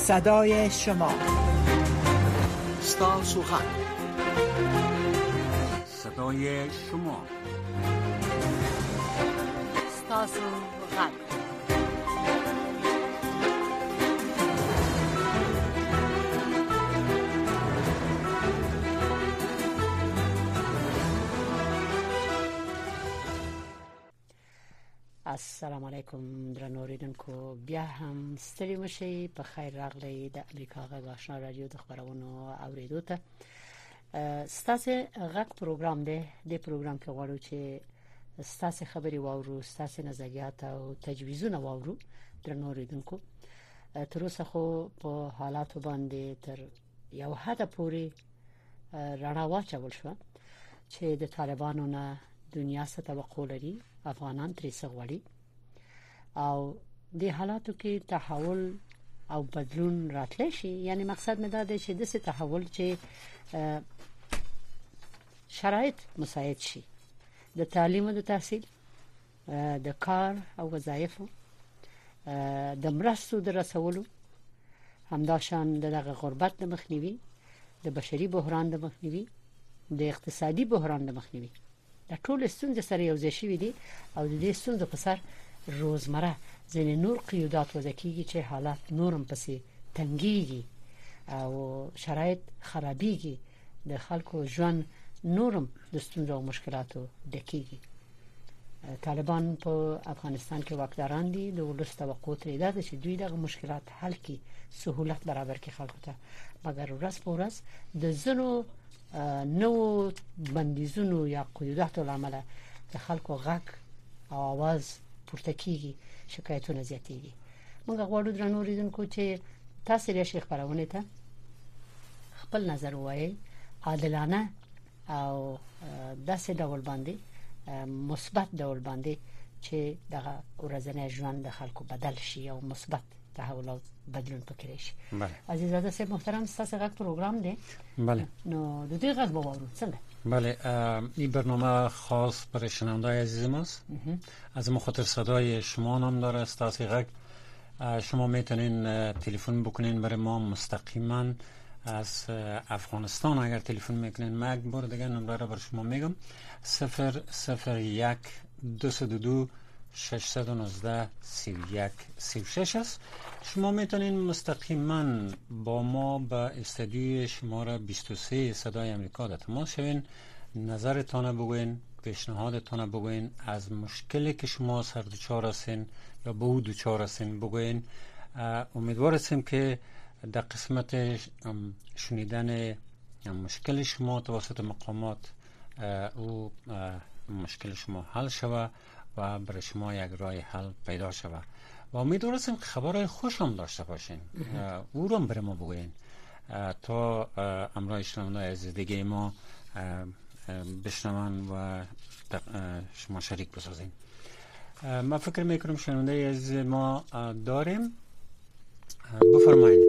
صدای شما. ستاسو غږ، صدای شما. ستاسو غږ. السلام علیکم درنو اوریدونکو، بیا هم ستړي مشئ. په خیر راغلی د امریکا غږ آشنا رادیو د خبرونو اوریدو ته. ستاسو غږ پروګرام دی. د پروګرام کې غواړو چې ستاسو خبري واورو، ستاسو نظریات او تجویزونه واورو درنو اوریدونکو. تر اوسه خو په حالاتو باندې تر یو حد پورې رڼا واچول شو چې د طالبانو نه دنیا څخه توقع لري افغانان ترې څه غواړي، او د حالاتو کې تحول او بدلون راتلی شي. یعنی مقصد مې دا دی چې د څه تحول چې شرایط مساعد شي، د تعلیم او د تحصیل، د کار او وظایفو، د مرستو د رسولو، همداشان دغه غربت د مخنیوي، د بشري بحران د مخنیوي، د اقتصادي بحران د مخنیوي. د ټول ستونزې سره یو ځای شوي دي او د دې ستونزو په سر روزمره ځینې نور قیودات وضع کیږي چې حالات نورم پسې تنګيږي او شرایط خرابيږي، د خلکو ژوند نورم د ستونزو او مشکلاتو ډکیږي. طالبان په افغانستان کې واکداران دي. د ولس توقع ترې ده چې دوی دغه مشکلات حل کړي، سهولت برابر کړي خلکو ته، مګر ورځ په ورځ د زنو نو بندیزونو یا قیوداتو لامل د خلکو غږ او आवाज پورته کیږي، شکایتونه زیاتېږي. موږ غواړو درنو اوریدونکو چې تاسو لري شیخ خبرونه ته خپل نظر وایي، عادلانه او داسې ډول باندې مثبت ډول باندې چې دغه ورځنی ژوند د خلکو بدل شي او مثبت تحول او بدلون پکې شي. بله عزیزاده صاحب محترم، ستاسو غږ پروګرام دی. بله، نو د دې غږ باورو څنګه؟ بله، این برنامه خاص برای شنونده‌های عزیز ماست. از ما خاطر صدای شما نام داره. ستاسو غږ شما میتونین تلفن بکنین برای ما مستقیما از افغانستان. اگر تلفن میکنین، ما یک بار دیگه نمره رو بر شما میگم: 001 222 619 31 36 است. شما میتونین مستقیما با ما به استودیوی شماره 23 صدای امریکا در تماس شوین، نظرتان بگوین، پیشنهادتان بگوین، از مشکلی که شما سر دچار هستین یا به او دچار هستین بگوین. امیدوار هستیم که در قسمت شنیدن مشکل شما توسط مقامات او مشکل شما حل شود و برای شما یک راه حل پیدا شود. و امیدوار هستیم که خبرهای خوش هم داشته باشین، او رو هم برای ما بگوین تا امرای شنونده عزیز دیگه ما بشنون و شما شریک بسازین. ما فکر میکنم شنونده عزیز ما داریم. بفرمایید.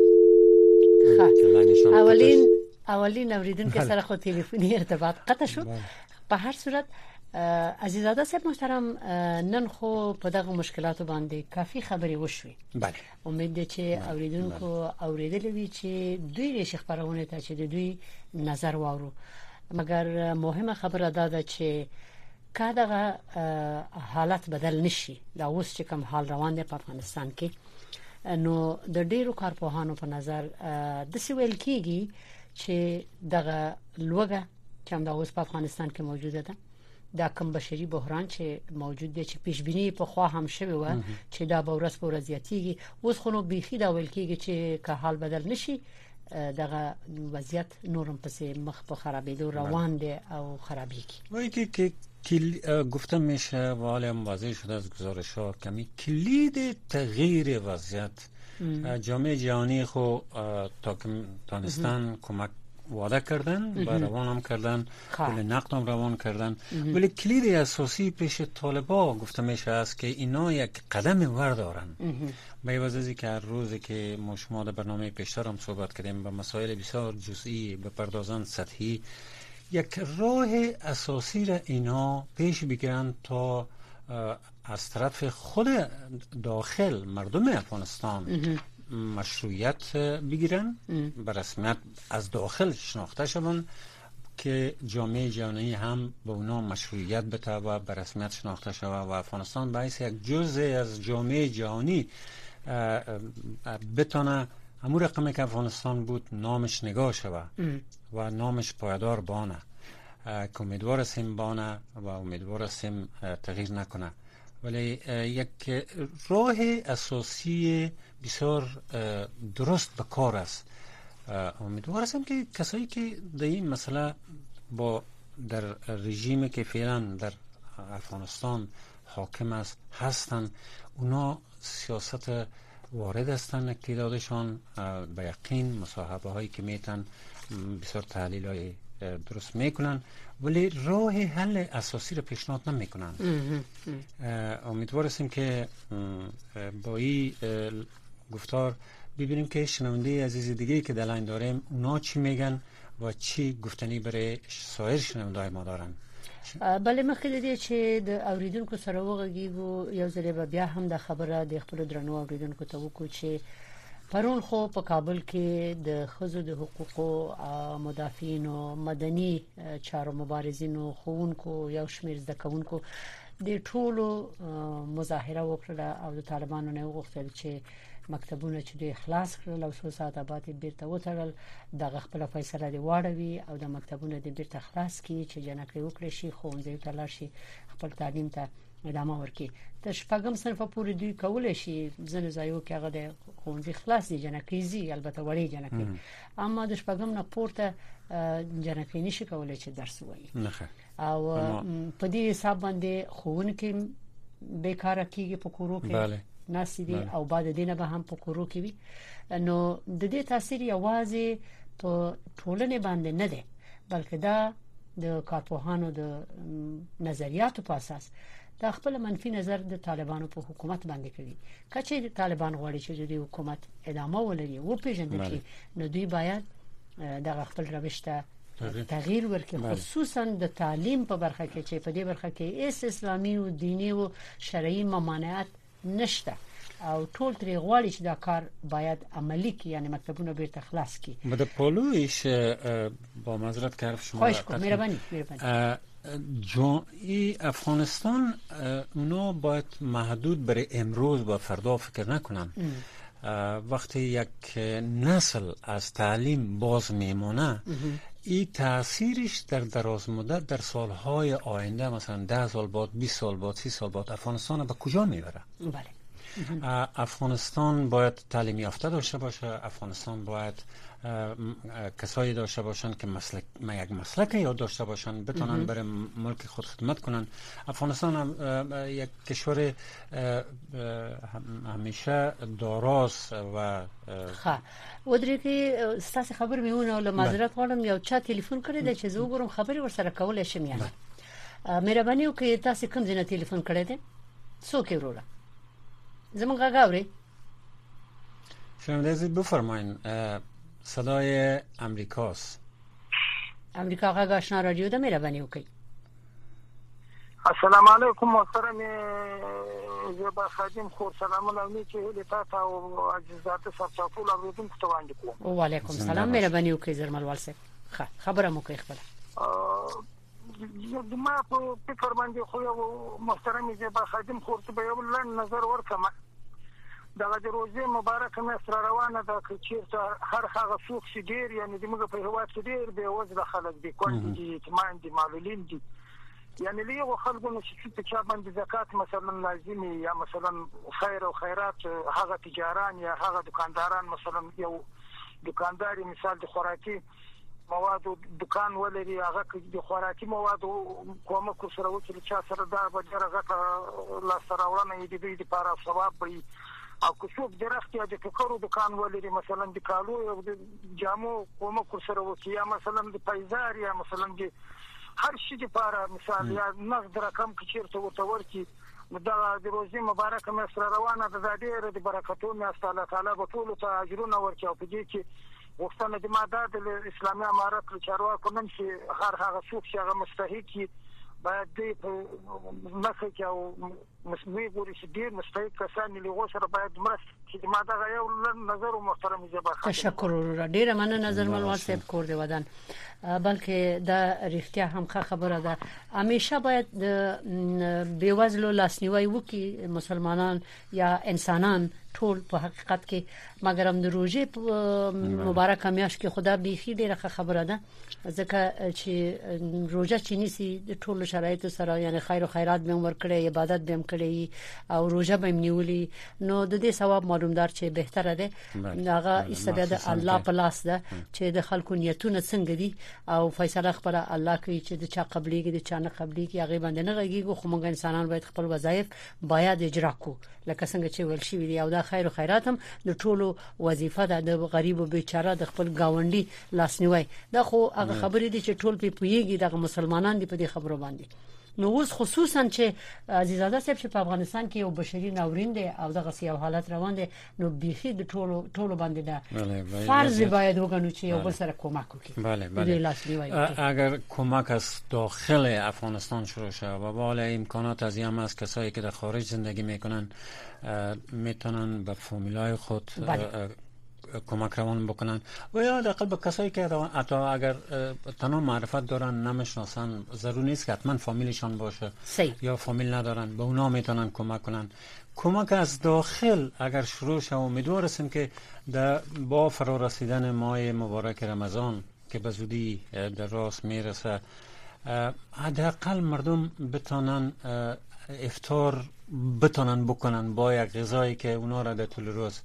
اولین اوریدونکو سره خو تلفنی ارتباط قطع شد. په هر صورت عزیزاده صاحب محترم، نن خو په دغه مشکلاتو باندې کافي خبرې وشوي. بله، امید ده چې اوریدونکو اوریدلې وي چې دوی شیخ خبرونه ته چې دوی نظر واورو. مګر مهمه خبره ده چې کله حالت بدل نشي، دا اوس چې کوم حال روان دی په افغانستان کې، نو د ډیرو کارپوهانو په نظر د سویل کېږي چې دغه لوګه چې هم د اوس په افغانستان کې موجوده ده، دا کوم بشري بحران چې موجود دی، چې پیشبینی په خوا هم شوی و چې دا به ورځ په ورځ زیاتیږي، اوس خو نو بيخي دا ویل کېږي چې که حال بدل نشي دغه وضعیت نورم پسې مخ په خرابېدو روان دی او خرابېږي. وایي که گفته میشه و حالا هم واضح شده از گزارش‌ها کمی کلید تغییر وضعیت جامعه جهانی خو تا که تانستان کمک وعده کردن و روان هم کردن، کل نقد هم روان کردن، ولی کلید اساسی پیش طالبا گفته میشه است که اینا یک قدم وردارن. به عوض از که هر روزی که ما شما در برنامه پیشتر هم صحبت کردیم به مسائل بسیار جزئی بپردازن، سطحی، یک راه اساسی را اینا پیش بگیرن تا از طرف خود داخل مردم افغانستان مشروعیت بگیرن، به رسمیت از داخل شناخته شون که جامعه جهانی هم به اونا مشروعیت بده و به رسمیت شناخته شود و افغانستان باعث یک جزء از جامعه جهانی بتونه همون رقمی که افغانستان بود نامش نگاه شود و نامش پایدار بانه که امیدوار هستیم بانه و امیدوار هستیم تغییر نکنه. ولی یک راه اساسی بسیار درست به کار است. امیدوار هستم که کسایی که در این مسئله با در رژیمی که فعلا در افغانستان حاکم است هستند، اونا سیاست وارد هستند اقتدادشان به یقین مصاحبه هایی که میتن بسیار تحلیل های درست میکنن ولی راه حل اساسی رو پیشنهاد نمیکنن. امیدوار هستیم که با این گفتار ببینیم که شنونده عزیز دیگه که در لاین داریم اونا چی میگن و چی گفتنی برای سایر شنونده ما دارن. بله مخکې د دې چې د اوریدونکو سره وغږیږو یو ځل به بیا هم د خبره د خپل درنو اوریدونکو ته وکړو چې پرون خو په کابل کې د ښځو د حقوقو مدافعینو مدني چارو مبارزینو ښوونکو یو شمېر زده کوونکو د ټولو مظاهره وکړه او د طالبانو نه وغوښتل چې مکتبونه چې دوی خلاص کړل او څو ساعته بعد بیرته وتړل دغه خپل فیصله دی واړوي او د مکتبونه د بیرته خلاص کی چې جنکې وکړي شي ښوونځي ته لاړ شي خپل تعلیم ته ادامه ورکړي. د شپږم صنف پورې دوی کولای شي ځنه ځایو کې هغه د ښوونځي خلاص دي جنکې زی البته وړي جنکې اما د شپږم نه پورته جنکې نشي کولای چې درس وایي او په دې حساب باندې ښوونکي بیکاره کیږي په کورو کې ناس دي او بعد دینه به هم په کورو کې وي. نو د دې تاثیر یوازې په ټولنه باندې نه دی بلکې دا د کارپوهانو د نظریاتو په اساس د خپل منفي نظر د طالبانو په حکومت باندې کوي. کچې د طالبان غواړي چې د حکومت ادامه ولري او پیژندل شي نو دوی باید د خپل روش ته تغییر ورکړي خصوصا د تعلیم په برخه کې چې په دې برخه کې اسلامي او دینی او شرعي ممانعت نشته او ټول ترې غواړي چې دا کار باید عملی کی یعنی مکتبونه بیرته خلاص کی. بده پولویش با معذرت که حرف شما خواهش کنم مهربانی افغانستان اونا باید محدود برای امروز و فردا فکر نکنن. وقتی یک نسل از تعلیم باز میمونه این تاثیرش در دراز مدت در سالهای آینده مثلا 10 سال بعد 20 سال بعد 30 سال بعد افغانستان به کجا میبره؟ بله افغانستان باید تعلیم یافته داشته باشه. افغانستان باید کسایی داشته باشن که یک مسلک یاد داشته باشن بتونن برای ملک خود خدمت کنن. افغانستان یک کشور همیشه داراست و ودرېږي ستاسو خبر میونه له معذرت غواړم یو چا ټلیفون کړی دی چې زه وګورم خبرې ورسره کولای شم یعنی مهرباني وکړئ تاسو کوم ځای نه ټلیفون کړی دی څوک وروړه زمون غاوري شنونده عزیز بفرمایید صدای امریکاست. امریکا غاگ آشنا رادیو ده مهرباني وکړئ. السلام علیکم محترم زیبا خادم خور سلامونه نیکی هلی تاسو او عزیزات سرچاپول اوریدونکو ته وړاندې کوم. و علیکم السلام مهرباني وکړئ زرمل والسه خبره مو کوي خپل ما په فکر باندې خو یو محترم زیبا خادم خور ته یو لن نظر ورکم دغه د روزه مبارکه مې سره روانه ده چې هر هغه څوک چې ډیر یعنی د موږ په هواد کې ډیر به وځه خلک دي کوم دي اعتماد دي معلولین دي یعنی له خلکو نه چې په باندې زکات مثلا لازمي یا مثلا خیر او خیرات هغه تجاران یا هغه دکانداران مثلا یو دکانداري مثال د خوراکي مواد دکان ولري هغه د خوراکي مواد کومه کو سره وکړي چې سره دا به هغه لا سره ورانه دي د لپاره ثواب وي او که څوک درخت یا د ټکرو دکان ولري مثلا د کالو او د جامو کومه کو سره وکړي یا مثلا د پیزار یا مثلا د هر شي لپاره مثال یا نقد رقم کې چیرته ورته ورکی دا د روزي مبارکه مې سره روانه ده ډېر د برکتونو الله تعالی به ټول ته اجرونه ورکړي او په دې کې وختونه د ماده د اسلامي امارت چارواکو نن چې هر هغه څوک چې هغه مستحق باید دې په مخه کې او مسموي ګوري چې ډېر مستحق کسان له غوښره باید مرسته چې ما دا یو نظر محترم جبا تشکر ورور ډیر مننه نظر ملوال صاحب کور دی ودان بلکې دا رښتیا هم خبره ده همیشه باید بیوزلو لاسنیوي وکي مسلمانان یا انسانان ټول په حقیقت کې مګر هم د روزې مبارک میاش کې خدا بيخي ډیره خبره ده ځکه چې روزه چې نيسي د ټولو شرایطو سره یعنی خیر او خیرات به عمر کړي عبادت به کړي او روزه به نیولي نو د دې ثواب معلومدار چې بهتره ده هغه استباده د الله په لاس ده چې د خلکو نیتونه څنګه دي او فیصله خبره الله کوي چې د چا قبليږي د چا نه قبليږي هغه باندې نه غږیږي خو موږ انسانان باید خپل وظایف باید اجرا کو لکه څنګه چې ول شي وی او دا خیر او خیرات هم د ټولو وظیفه ده د غریب او بیچاره د خپل گاونډي لاسنیوي دا خو هغه خبرې دي چې ټول په پویږي د مسلمانان دی په دې خبرو باندې نو اوس خصوصا چې عزیزاده صاحب چې په افغانستان کې یو بشري ناورین دی او دغه سیاو حالت روان دي نو بيخي د ټولو باندې ده فرض باید وګڼو چې یو بل سره کومک وکړي بله اگر کمک از داخل افغانستان شروع شه و بالا امکانات از هم از کسایی که در خارج زندگی میکنن میتونن به فامیلای خود کمک روان بکنن و یا حداقل به کسایی که حتی اگر تنها معرفت دارن نمیشناسن ضرور نیست که حتما فامیلشان باشه یا فامیل ندارن به اونا میتونن کمک کنن کمک از داخل اگر شروع شه امیدوار هستیم که با فرا رسیدن ماه مبارک رمضان که به زودی در راست میرسه حداقل مردم بتونن افطار بتونن بکنن با یک غذایی که اونا را در طول روز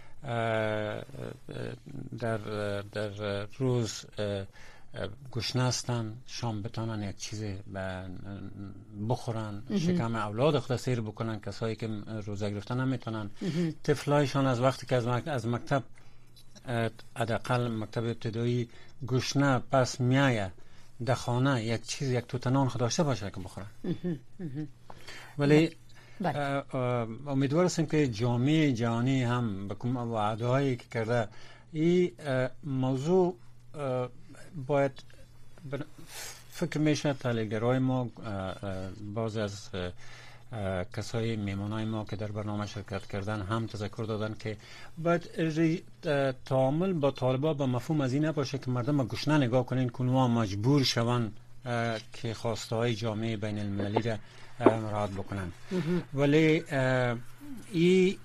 در روز گوشت هستن شام بتونن یک چیزی بخورن شکم اولاد خود سیر بکنن کسایی که روزه گرفتن نمیتونن طفلایشان از وقتی که از مکتب حداقل مکتب ابتدایی گوشت پس میایه در خانه یک چیز یک توتنان خود داشته باشه که بخورن ولی امیدوار هستیم که جامعه جهانی هم به وعده‌هایی که کرده این موضوع باید فکر میشه تحلیلگرای ما بعضی از کسای میمونای ما که در برنامه شرکت کردن هم تذکر دادن که باید تعامل با طالبا به مفهوم از این نباشه که مردم گوشنه نگاه کنین که اونها مجبور شون که خواسته های جامعه بین المللی را مراعات بکنن ولی این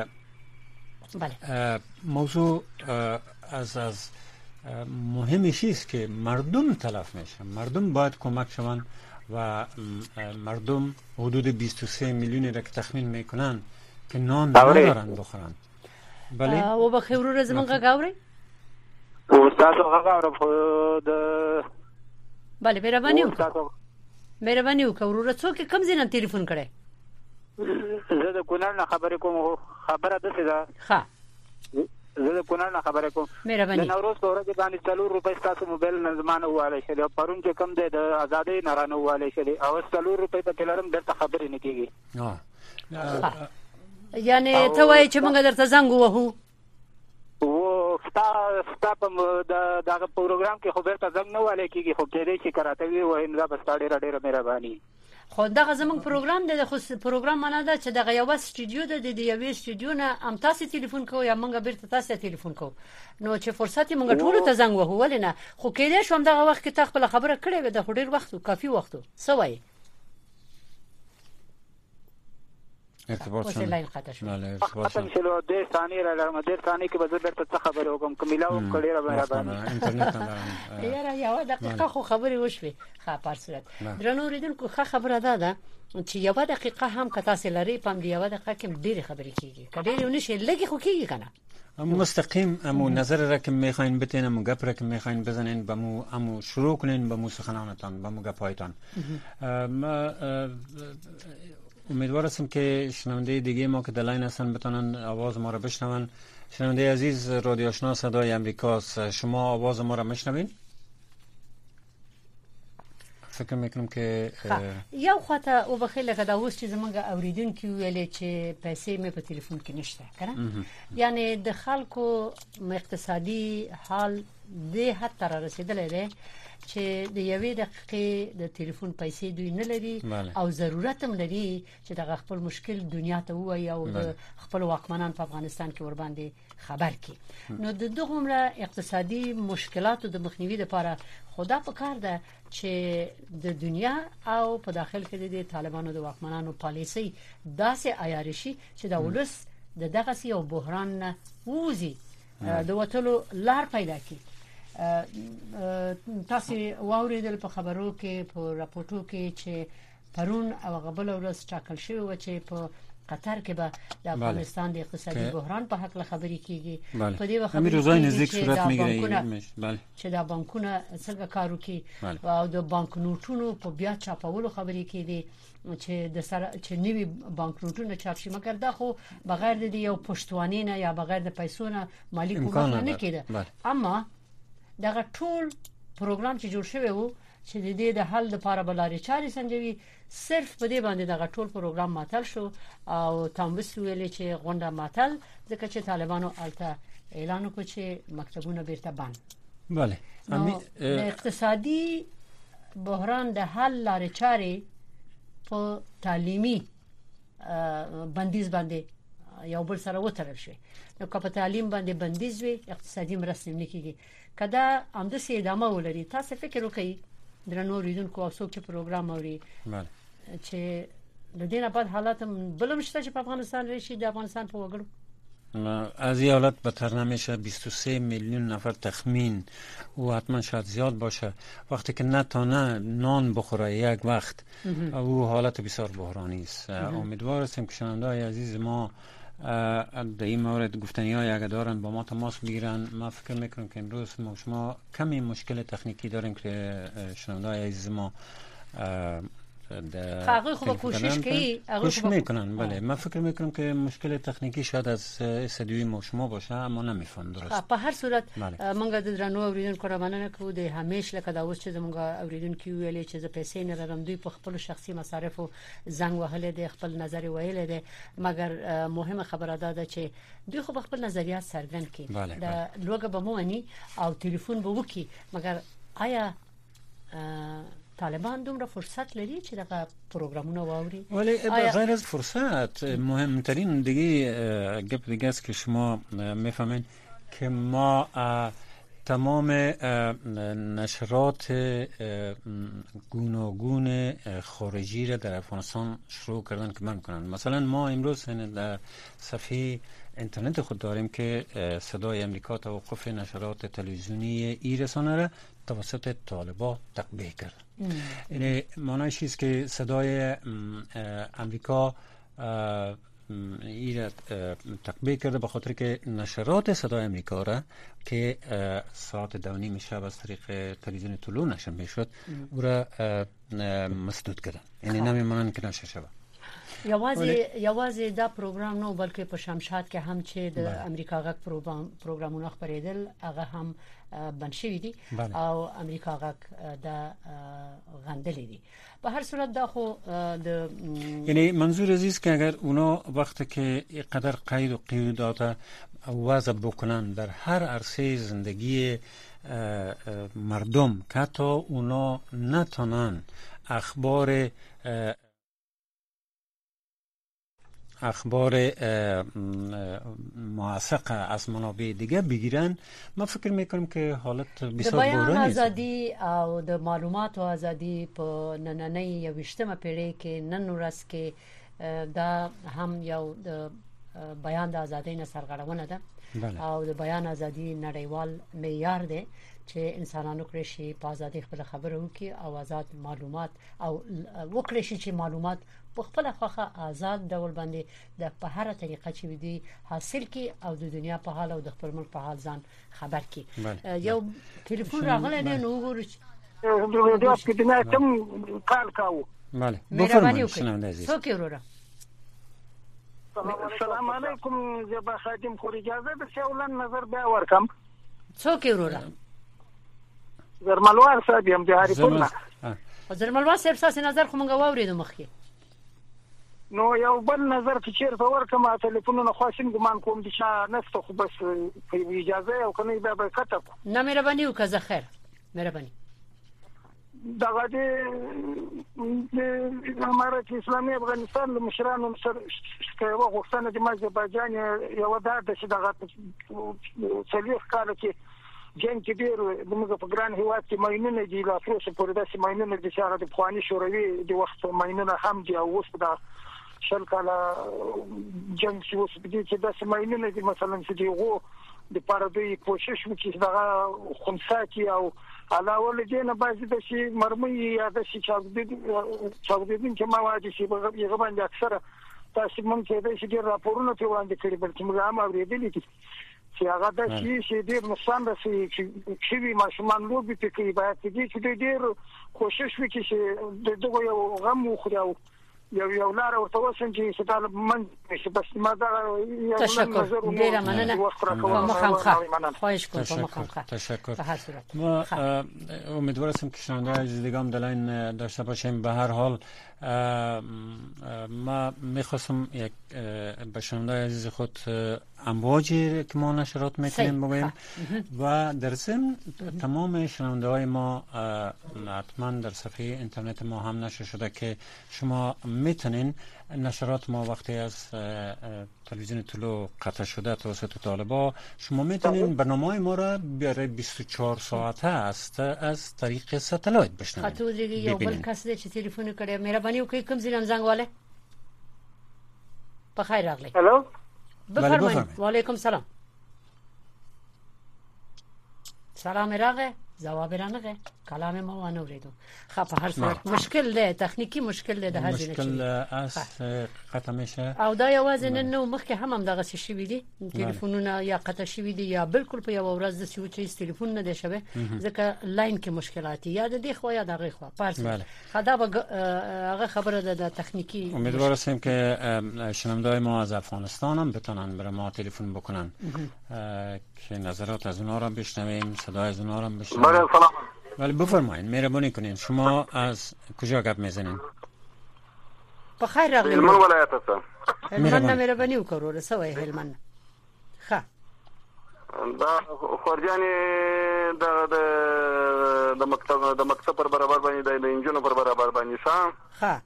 موضوع از مهمش است که مردم تلف میشن مردم باید کمک شون و مردم حدود 23 میلیونی را که تخمین میکنن که نان ندارن بخورن بله و بخیر رو زمان گاوری استاد هغه خود بله مهرباني وکړه ورور څوک کم زینم ټلیفون کړي زه د کونړ نه خبرې کوم خبره ده ښه زه د کونړ نه خبرې کوم مهرباني د نوروز په ورځ باندې 4 روپۍ تاسو موبایل نه زمانه واله شي پرون چې کم ده د آزادۍ نارانه واله شي او 4 روپۍ په کلرم درته خبرې نه کیږي یعنی ته وایې چې موږ درته زنګ ووهو و ستا په دغه پروګرام کې خو بیرته زنګ نه والی کېږي خو کېدی چې کراته وي وایم دا به ستا ډېره مهرباني خو دغه زموږ پروګرام دی خو پروګرام معنا ده چې دغه یوه سټوډیو ده د یوې سټوډیو نه هم تاسې ټلیفون کوو یا موږ بیرته تاسې ټلیفون کوو نو چې فرصت یې موږ ټولو ته زنګ وهو ولې نه خو کېدای شو همدغه وخت کې تا خپله خبره کړې وې د خو ډېر وخت و کافي وخت و څه وایې ارتباط ختم شلو 10 ثانیې را لرم 10 ثانیې کې به زه درته څه خبرې وکړم که میلاو کړې را مهرباني انټرنیټ یاره یوه دقیقه خو خبرې وشوې ښه په هر صورت درنو اورېدونکو ښه خبره ده چې یوه دقیقه هم که تاسې لرئ په همدې یوه دقیقه کې ډېرې خبرې کېږي که ډېرې ونه شي لږې خو کېږي که نه مستقیم امو نظر را که میخواین بتین امو گپ را که میخواین بزنین بمو امو شروع کنین بمو سخنانتان بمو گپایتان امیدوار هستم که شنونده دیگه ما که در لاین هستن بتونن آواز ما را بشنون شنونده عزیز رادیو آشنا صدای امریکاست شما آواز ما را میشنوین فکر میکنم که یو خواته او بخیر لکه دا اوس چې زمونږ اوریدونکي ویلې چې پیسې مې په تلیفون کې نشته کنه یعنی د خلکو اقتصادي حال دې حد ته رسیدلی دی چې د یوې دقیقې د ټلیفون پیسې دوی نه لري او ضرورت هم لري چې د خپل مشکل دنیا ته وایي او د خپل واکمنان په افغانستان کې ور باندې خبر کړي. نو د دغه اقتصادي مشکلاتو د مخنیوي لپاره خدا په کار ده چې د دنیا او په داخل کې د طالبانو د واکمنانو پالیسي داسې عیار شي چې د ولس د دغه یو بحران نه ووزي د وټلو لار پیدا کړي. تاسو واوریدل په خبرو کې په راپورټو کې چې پرون او قبل ورځ ټاکل شوی و چې په قطر کې به د افغانستان د اقتصادي بحران په حق خبرې کیږي. په دې وخت چې دا بانکونه څنګه کار کوي او د بانک نوټونو په بیا چاپولو خبرې کیږي چې د سره چې نوی بانک نوټونه چاپ شي، مګر دا خو بغیر د یو پښتواني نه یا بغیر د پیسو نه مالی کومک نه کیده. اما دا ټول پروګرام چې جوړ شوی وو چې د دې د حل لپاره بلاري چاري سنجوي صرف په دې باندې دا ټول پروګرام معطل شو او تاسو ویلې چې غونډه معطل ځکه چې طالبانو الته اعلان وکړ چې مکتبونه بیرته بند. بله اقتصادي بحران د حل لاري چاري په تعلیمي بندیز باندې یو بل سره وترل شي. نو که په تعلیم باندې بندیز وي اقتصادي مرسته نه کیږي. کدا همداسې ادامه ولري تاسو فکر وکړئ درنو ریدونکو او څوک چې پروګرام اوري چې د دې نه بعد حالات بلم شته چې په افغانستان راشي د افغانستان په وګړو از این حالت بدتر نمیشه. 23 میلیون نفر تخمین و حتما شاید زیاد باشه وقتی که نتونه نان بخوره یک وقت او حالت بسیار بحرانی است. امیدوار هستیم که شنونده‌های عزیز ما در این مورد گفتنی‌های اگه دارن با ما تماس بگیرن. ما فکر میکنم که امروز شما کمی مشکل تکنیکی داریم که شنونده‌های عزیز ما خواهی خوب کوشش میکنن. بله من فکر میکنم که مشکل تکنیکی شاید از استدیوی ما شما باشه اما نمیفهم درست. په هر صورت موږ د درنو اوریدونکو را مننه کوو د همیش لکه دا اوس چې موږ اوریدونکو ویلې چې ز پیسې نه لرم دوی په خپل شخصي مصارفو زنګ وهلې د خپل نظر ویلې ده، مګر مهمه خبره ده چې دوی خو خپل نظریات څرګند کړي د لوګه به مونی او ټلیفون به وکي، مګر آیا طالبان دومره فرصت لري چې دغه پروګرامونه واوري؟ ولی غیر از فرصت مهمترین گپ دیگه است که شما میفهمین که ما تمام نشرات گوناگون خارجی را در افغانستان شروع کردن که من کنن. مثلا ما امروز در صفحه اینترنت خود داریم که صدای امریکا توقف نشرات تلویزیونی ای رسانه را توسط طالبان تقبیح کرد. یعنی معنیش است که صدای امریکا ای را تقبیح کرده به خاطر که نشرات صدای امریکا را که ساعت 2:30 شب از طریق تلویزیون طلوع نشر میشد او را مسدود کردن. یعنی نمیمونن که نشر شود. یوازې دا پروګرام نو بلکې په شمشاد کې هم چې د امریکا غږ پروګرامونه خبرېدل هغه هم بند شوی دي او امریکا غږ دا غندلې دي. به هر صورت دا خو د یعنی منظور عزیز که اگر اونا وقتی که اینقدر قید و قیودات وضع بکنن در هر عرصه زندگی مردم که حتی اونا نتونن اخبار موثق از منابع دیگه بگیرن، ما فکر میکنم که حالت بسیار بحرانی است. آزادی او د معلوماتو آزادی په نننۍ 20مه پیړۍ کې نن ورځ کې دا هم یو د بیان د ازادۍ نه سرغړونه ده او د بیان ازادي نړیوال معیار دی چې انسانانو کړی شي په ازادي خپل خبرو وکړي او آزاد معلومات او وکړي شي چې معلومات په خپل خوخه آزاد ډول باندې د په هر طریقه چې ودی حاصل کی او د دنیا په حال او د خپل ملک په حال ځان خبر کی. یو ټلیفون راغلی دی نو وګورئ د کې د ناتم کال کاوه. بله بفرمایئ شنونده عزیز. څوک ورور؟ السلام علیکم. زبا خادم خو اجازه ده چې ولن نظر بیا ورکم. څوک ورور؟ زرملوار صاحب هم جهاري پورنا. زرملوار صاحب تاسو نظر خو مونږ واورېدو مخکې. نو یو بل نظر چې چیرته ورکم ټلیفونونه خاصین ګمان کوم دي چې نسته خو بس په اجازه او کني به کته. نه مهرباني وکړه خیر. مهرباني. دغه د امارات اسلامي افغانستان د مشرانو سره یو غوښتنه د آذربایجان یو د دغه څلوېښت کال کې جنګ کې ډېر موږ په ګران هیواد کې ماینونه دي لا تروسه پورې داسې ماینونه دي چې هغه د پخواني شوروي د وخت ماینونه هم دي او اوس دا شل کاله جنګ چې اوس دي چې داسې ماینونه دي مثلا چې دیغو د پاردوی کوشش وکړي چې دغه خنثی کې او علاوه له دې نه بعضې داسې مرمۍ یا داسې چاودېدونکي مواد چې هغه باندې اکثره تاسې موږ کېدای شي ډېر راپورونه پرې وړاندې کړي بلکې موږ هم اورېدلي دي چې هغه داسې چې ډېر نقصان رسوي چې وي ماشومان لوبې پرې کوي باید په دې کې ډېر کوشش وکړي چې د دغه یو غم وخوري او یو لار ورته وسنجي چې دا من چې بس ما دا تشکر ډیر مننه خواهش کوم تشکر ما امیدوار هستم که شنونده‌های عزیز دیگه هم دلین داشته باشیم. به هر حال ما میخواستم یک به شنونده‌های عزیز خود امواجی که ما نشرات میتونیم بگوییم و در ضمن تمام شنونده‌های ما حتما در صفحه اینترنت ما هم نشر شده که شما میتونین نشرات ما وقتی از تلویزیون طلوع قطع شده توسط طالبا شما میتونین برنامه ما را برای 24 ساعته است از طریق ستلایت بشنوید. خاطر دیگه یو بل کس دې چې تلیفون کړي مهرباني وکړئ کوم ځای زنګ والے په خیر راغلی. هلو بفرمایئ. وعلیکم سلام. سلام راغه جواب رانغه کلام ما وانه وريدو خب هر صورت مشکل ده تخنیکی مشکل ده هر ځای مشکل است قطع میشه او دا یوازې نن مخکې هم دغه شی وی دي ټلیفونونه یا قطع شوی دي یا بالکل په یو ورځ د سوچ ټلیفون نه دی شوی ځکه لاین کې مشکلات یا د دې خو یا دغه خو پارس خدا به هغه خبره ده د تخنیکی. امیدوار هستیم که شنونده‌های ما از افغانستان هم بتونن برای ما تلفن بکنن که نظرات از اونها را بشنویم صدای از اونها را بشنویم. سلام. ولی بفرمایید مهربانی کنین شما از کجا گپ میزنین؟ بخیر راغلی. هلمند ولایت است. هلمند مهربانی وکړو سوې هلمند. ښه. دا خورجاني د مکتب پر برابر باندې د انجونو پر برابر باندې ښه. ښه.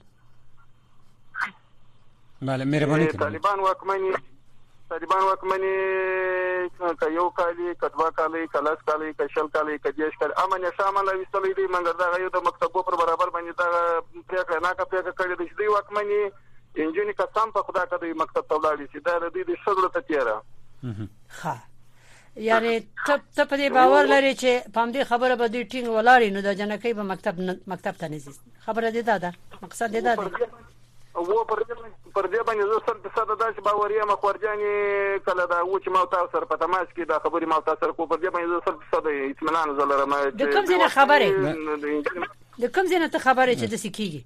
بله مهربانی کنین. طالبان واکمني که یو کالی کدوا کالی کلاس کالی کشل کالی کجیش کالی امن شامل وستلې دي مګر دا یو د مکتبو پر برابر باندې دا پریکړه نه کړې د دې واکمني انجینی قسم په خدا کده مکتب ته ولاړی چې دا د دې شغله ته تیرا ښه یعنی ته په دې باور لري چې پام دې خبره به دې ټینګ ولاړی نو د جنکې په مکتب ته نږدې خبره دې دا مقصد دې دا او پر دې باندې زه سر په صد داش باوریا مخورجاني کله دا و چې ما تاسو سره په تماس کې دا خبري ما تاسو سره کو پر دې باندې زه سر په صد اطمینان زلره ما د کوم ځای خبره د کوم ځای ته خبره چې د سکیږي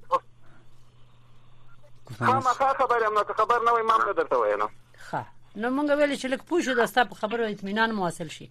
ما خبره ما خبر نه وای ما نه درته وایم ښه نو مونږ ویل چې لکه پوښو د ستاسو خبرو اطمینان موصل شي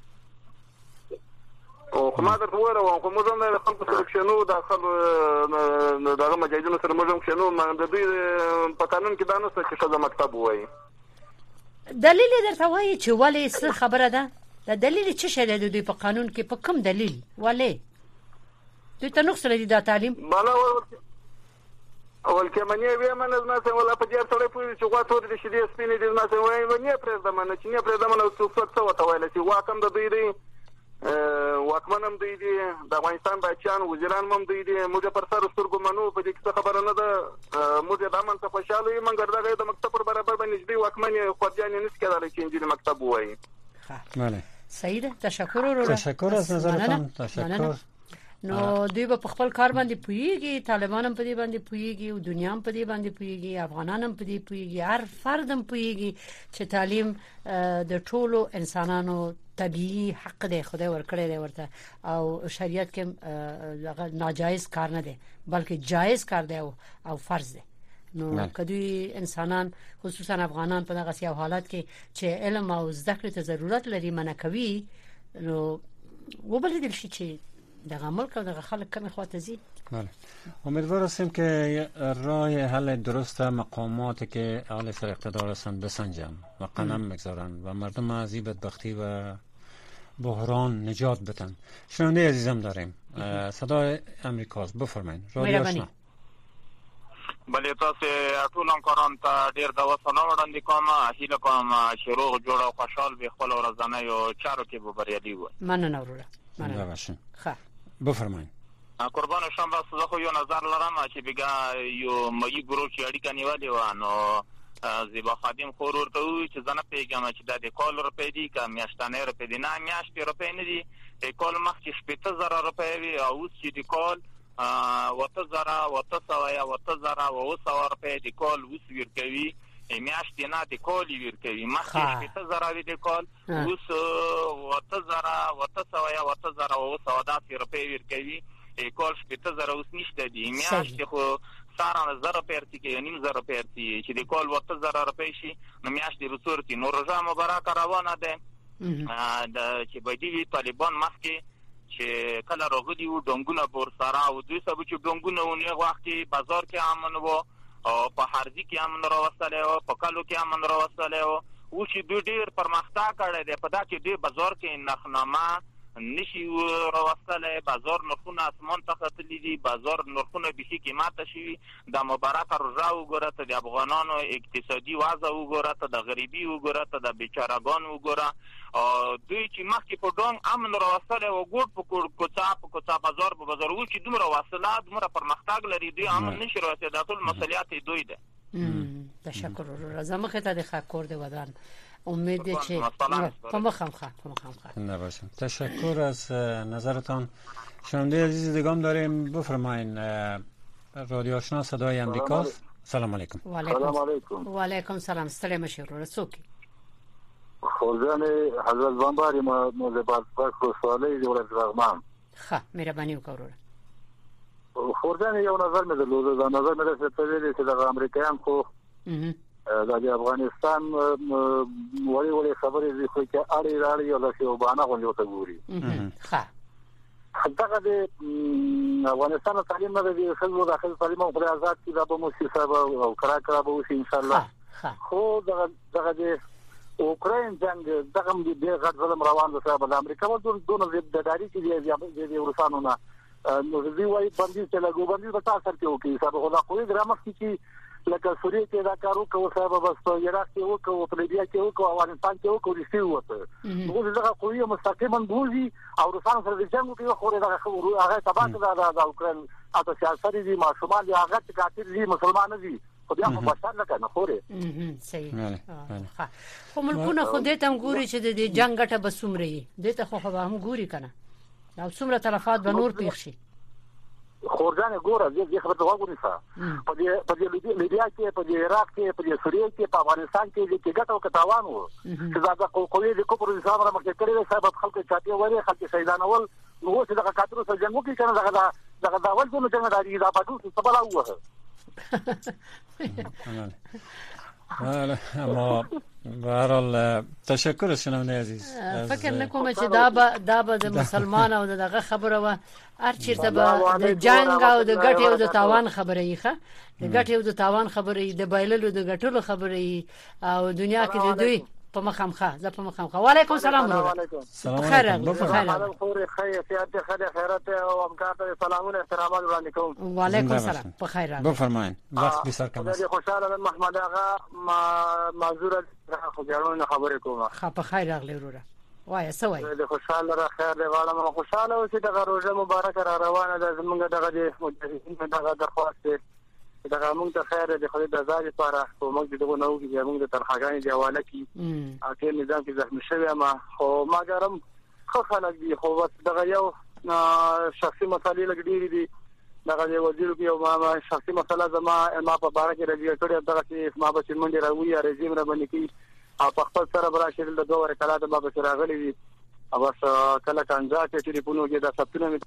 او خو ما درته وره خو موږ هم د خپل سلیکشنو داخل دغه مجاهدینو سره موږ هم شنو د دوی په قانون کې دا نه څه چې د مکتب وایي دلیل درته وایي چې ولې څه خبره ده د دلیل څه شی دی د دوی په قانون کې په کوم دلیل ولې دوی ته نقص لري د تعلیم بالا اول کې منی وی من نه څه ولا په دې سره پوي چې غواړي د شې دې سپینې دې نه څه وایي ونی پرېږدم نه چې نه پرېږدم نو څه وته وایي چې واکم د دوی دی واکمنم دوی دي د افغانستان بچیان وزیران هم دوی دي موږ پر سر سترګو منو په دې کې خبره نه ده موږ د امن څخه خوشاله یو منګر دغه د مکتب پر برابر باندې دې واکمن خورجان نه سکیدل چې انجینر مکتب وایي بله صحیح ده تشکر از نظرتان تشکر نو دوی په خپل کار باندې پویږي طالبان هم په دې باندې پویږي او دنیا هم په دې باندې پویږي افغانان هم په دې پویږي هر فرد هم پویږي چې تعلیم د ټولو انسانانو طبيعي حق دی خدای ورکړی دی ورته او شریعت کې ناجایز کار نه دی بلکې جایز کار دی او فرض دی نو کدی انسانان خصوصا افغانان په دغه سیاو حالت کې چې علم او زده کړې ته ضرورت لري منه کوي نو وبل دې شي چې دغه ملک او دغه خلک کمی خواته زی بله امیدوار هستیم که راه حل درست مقاماتی که اهل سر اقتدار هستند بسنجن و قدم بگذارن و مردم از این بدبختی و بحران نجات بدن. شنونده عزیزم داریم صدای امریکاست، بفرمایید. رادیو آشنا. بلې تاسو ټول همکاران ته ډیر د وسونه وړاندې کوم. هیله کوم چې روغ جوړ او خوشحال به خپل ورځنیو چارو کې به بریالي وي. مننه وروره. مننه باشین. ښه بفرمایید. قربان شم. بس زه خو یو نظر لرم چې بګا یو مې ګروپ چې اړیکه نیولې و نو زیبا خادم خور ورته وی چې زنه پیغام چې د کال روپې دي که میاشتانه روپې دي. نه میاشتې روپې نه دي. کال مخکې 15000 روپې وي او اوس چې د کال 8000 روپې د کال اوس ورکوي. میاشتې نه د کال ورکوي. مخکې 15000 وي د کال اوس 8000 روپې ورکوي. کال 15000 اوس نشته دي. میاشتې خو سارا 1000 روپې کې 9000 روپې چې د کال 8000 روپې شي نو میاشتې به صورتي. نو روزه مبارک روانه ده د چې بدی طالبان مخکې چې کله راغلي وو ډنګونه بور سره او دوی سبا چې ډنګونه ونه وخت بازار کې امن وو او په هرځي کې امن راوستله او په کلو کې امن راوستله او چې دوی ډیر پرمختګ کړی دی. په دا کې دوی بازار کې نرخنامه نشي راوستله. بازار نرخونه اسمان ته ختلي دي. بازار نرخونه به کې ماته شي. د مبارک روزه وګوره ته د افغانانو اقتصادي وضع وګوره ته د غریبي وګوره ته د بیچارهګان وګوره. دوی چې مخکې په ډنګ امن راوستله او ګوټ په کوڅه بازار په بازار و چې دومره واصله دومره پرمختګ لري. دوی امن نشي راوستي. دا ټول مسئولیت دوی ده. تشکر روزه مخه ته د خاکورد ودان. امید چې پمخم نباشم. تشکر از نظرتان. شنونده عزیز دیگام داریم، بفرمایین. رادیو آشنا صدای امریکاست. سلام علیکم. و علیکم سلام. ستړی مشه ورور څوک؟ خورجان حضرت بمباری موزبات پاک سوالی ولایت لغمان. ښه مهرباني وکړه. خورجان یو نظر مې درلود. دا نظر مې درته ویل چې د امریکایان خو د افغانستان وړي خبرې دي خو چې اړې او د شوبانه غونډه وته ګوري. ښه دغه د افغانستان تعلیم نه دی خلکو داخل تعلیم او آزاد کی دا به مؤسسه او کرا به وشي ان شاء الله. خو دغه د اوکراین جنگ دغه د غټ ظلم روان دی. صاحب د امریکا ودون د داري کې دی ورسانو نه نو دوی وايي باندې چې لګو باندې په تاسو کې وکي. صاحب خدا کوی درامه کې لکه سوریه کې دا کارو کوي. صاحب بس په عراق کې وکړو، په لیبیا کې وکړو، افغانستان کې وکړو، رښتیا وته. موږ دغه قوی مستقیما بوزي او روسانو سره د جنگ کې خو دغه خبرو هغه تبعات د اوکراین اته سیاست دي ماشومان دي هغه کاتر دي مسلمان دي خو بیا په بشر نه کنه خوره. صحیح. خو ملکونه خو دې تم ګوري چې د جنگ ګټه بسومري دې ته خو هم ګوري کنه او څومره تلفات به نور پیښ شي. خورجان ګوره دې خبره وګورئ ښه. په دې لیبیا کې، په عراق کې، په سوریه کې، په افغانستان کې چې ګټه او تاوان وو چې دا قوی د کوپر نظام را مخکې کړی سبب خلکو چاپی وری خلک شهیدانول نو چې دغه کاترو سره جنگ وکړي کنه دغه دا ول څه څنګه داري دا پدوس څه بلا وه. اما به هر حال تشکر شنونده عزیز. فکر نکوم چې دا به د مسلمان او دغه خبره و هر چیرته به د جنگ او د ګټې او د تاوان خبره یې ښه د ګټې او د تاوان خبره یې د بایللو د ګټلو خبره یې او دنیا کې د دوی په مخامخه زه په مخامخه. وعلیکم سلام ورحمت. سلام علیکم. خیر خیرات او امکان ته سلامونه احترامات وړاندې کوم. وعلیکم سلام. په خیر بفرمایئ. وخت بسر کم است. خوشاله محمد آقا منظور خو جوړونه خبرې کوم. ښه په خیر راغلی وروره. وای څه وای؟ د خوشاله را خیر دی غواړم خوشاله اوسې دغه روزه مبارک را روانه ده. زمونږ دغه د مجاهدین دغه درخواست دی دغه موږ ته خیر د خدای د ځای لپاره خو موږ دغه نو کې موږ د ترخاګانې دی حواله کی اته نظام کې زخم شوی ما خو ما ګرم خو خلک دي خو دغه یو شخصي مسالې لګډيري دي دغه د وزیر کې او ما شخصي مسله ما په باره کې راځي کړي دغه چې ما به منډه راوي یا رژیم را باندې کی او په خپل سره براشل د دوه کلاته ما به راغلي دي او بس کله څنګه چې ټلیفون کې دا ثبتونه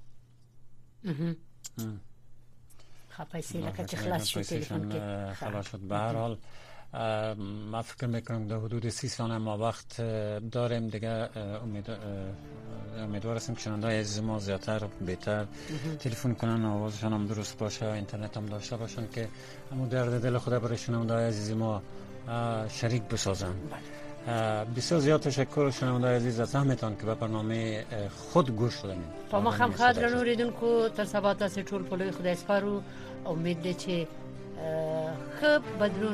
پیسې لکه چې خلاص شو تلفن کې خلاص شد. به هر حال ما فکر میکنم در حدود 30 ثانیه ما وقت داریم دیگه. امیدوار هستیم که شنونده‌های عزیز ما زیادتر بهتر تلفن کنن آوازشان هم درست باشه اینترنت هم داشته باشن که همون درد دل خود برای شنونده‌های عزیز ما شریک بسازن. بسیار زیاد تشکر شنوندای عزیز از همتان که به برنامه خود گوش دادین. په مخم خاطر نوریدونکو تر سبا تاسو ټول په لوی خدای سپارو امید ده چې ښه بدلون